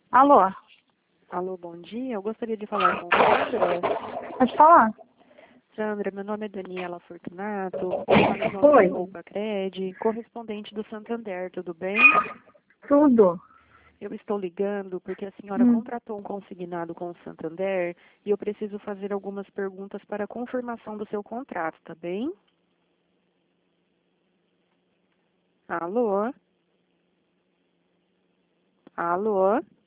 Alô, Alô, bom dia. Eu gostaria de falar com Sandra. pode falar? Sandra, meu nome é Daniela Fortunato, eu falo em nome da Oi, Poupa Cred, correspondente do Santander, tudo bem? tudo. Eu estou ligando porque a senhora Hum, contratou um consignado com o Santander e eu preciso fazer algumas perguntas para confirmação do seu contrato, tá bem? Alô? Alô?